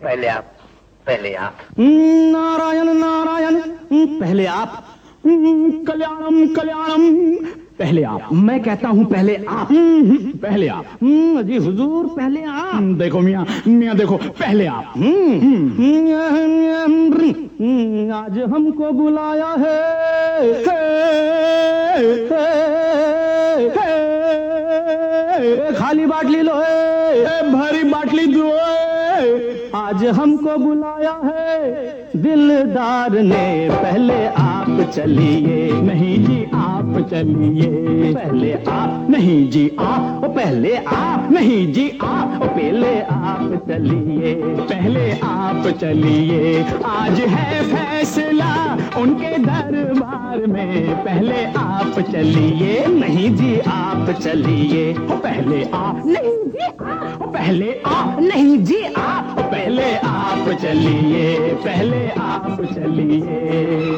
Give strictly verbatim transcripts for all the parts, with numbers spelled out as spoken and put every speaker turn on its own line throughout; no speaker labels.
पहले आप, पहले आप।
नारायण नारायण, पहले आप। कल्याणम कल्याणम, पहले आप। मैं कहता हूँ पहले आप, पहले आप। जी हुजूर, पहले आप। देखो मियाँ, मियाँ देखो, पहले आप। आज हमको बुलाया है, खाली बाटली लो है, भरी बाटली दो। आज हमको बुलाया है दिलदार ने, पहले आप चलिए। नहीं जी आप चलिए, पहले आप। नहीं जी आप, पहले आप। नहीं जी आप, पहले आप चलिए। पहले आप चलिए, आज है फैसला उनके दरबार में, पहले आप चलिए। नहीं जी आप चलिए, पहले आप। नहीं जी आप, पहले आप। नहीं जी आप, पहले आप चलिए। पहले आप चलिए।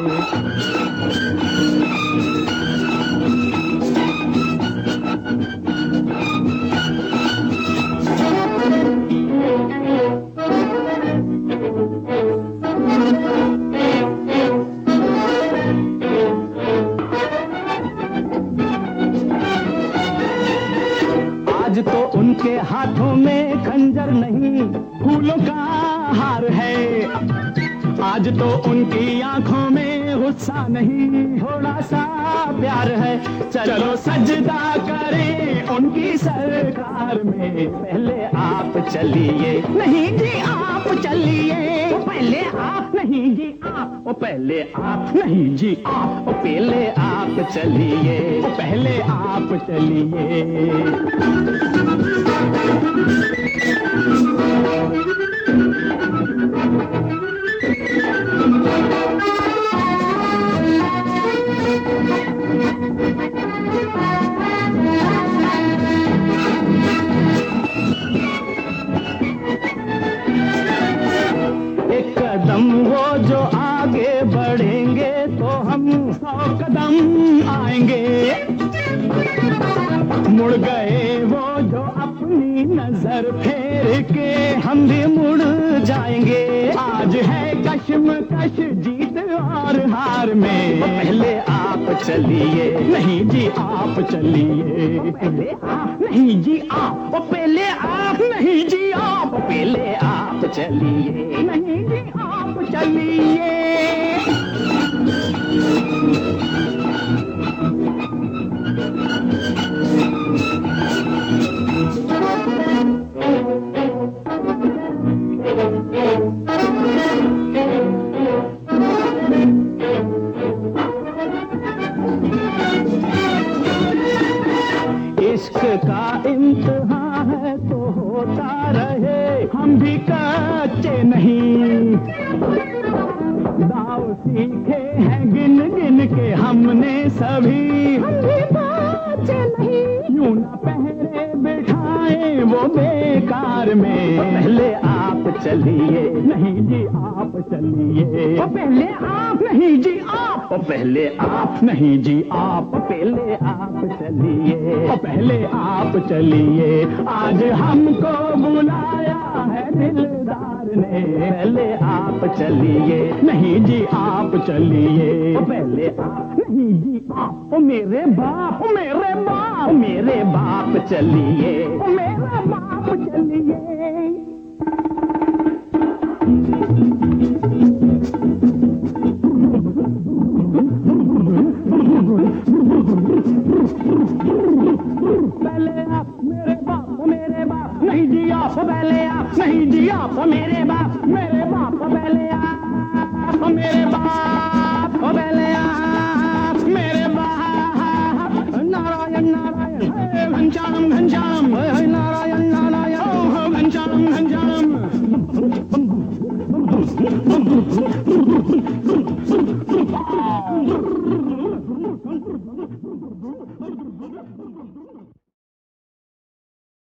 आज तो उनके हाथों में खंजर नहीं, फूलों का हार है। आज तो उनकी आंखों में गुस्सा नहीं, थोड़ा सा प्यार है। चलो सजदा करें उनकी सरकार में, पहले आप चलिए। नहीं जी आप चलिए, पहले आप। नहीं जी आप, पहले आप। नहीं जी आप, पहले आप चलिए। पहले आप चलिए। एक कदम वो जो आगे बढ़ेंगे तो हम सौ कदम आएंगे। मुड़ गए वो जो अपनी नजर फेर के, हम भी मुड़ जाएंगे। आज है कश्मकश जीत और हार में, पहले आप चलिए। नहीं जी आप चलिए, पहले आप। नहीं जी आप, पहले आप। नहीं जी आप, पहले आप चलिए। नहीं जी आप चलिए। इश्क का इम्तिहान है तो होता रहे, हम भी कच्चे नहीं। दाव सीखे हैं गिन गिन के हमने सभी, हम भी कच्चे नहीं। यूं न पहरे बिठाए वो बेकार में, पहले आप चलिए। नहीं जी आप चलिए, पहले आप। नहीं जी आप, पहले आप। नहीं जी आप, पहले आप चलिए। पहले आप चलिए। आज हमको बुलाया है दिलदार ने, पहले आप चलिए। नहीं जी आप चलिए, पहले आप। नहीं जी आप, मेरे बाप, मेरे बाप, मेरे बाप चलिए। मेरा बाप चलिए। पहले आप, मेरे बाप, मेरे बाप। नहीं जी आप, पहले आप। नहीं जी आप, मेरे बाप, मेरे बाप। पहले आप, मेरे बाप, पहले आप, मेरे बाप। नारायण नारायण, घनश्याम घनश्याम, नारायण नारायण, घनश्याम घनश्याम। Oh